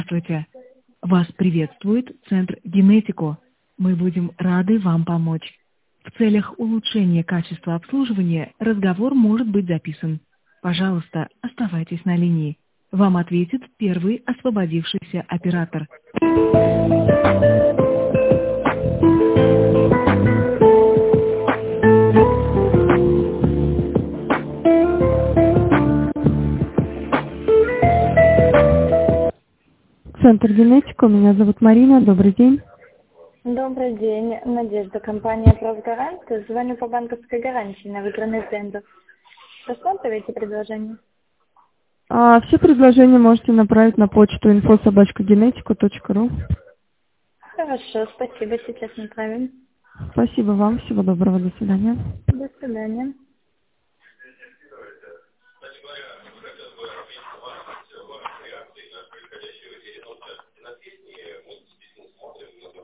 Здравствуйте. Вас приветствует Центр Генетико. Мы будем рады вам помочь. В целях улучшения качества обслуживания разговор может быть записан. Пожалуйста, оставайтесь на линии. Вам ответит первый освободившийся оператор. Центр Генетико, меня зовут Марина, добрый день. Добрый день, Надежда, компания «Правгарант». Звоню по банковской гарантии на выигранный тендер. Рассматриваете предложение? Все предложения можете направить на почту info@genetico.ru. Хорошо, спасибо, сейчас направим. Спасибо вам, всего доброго, до свидания. До свидания.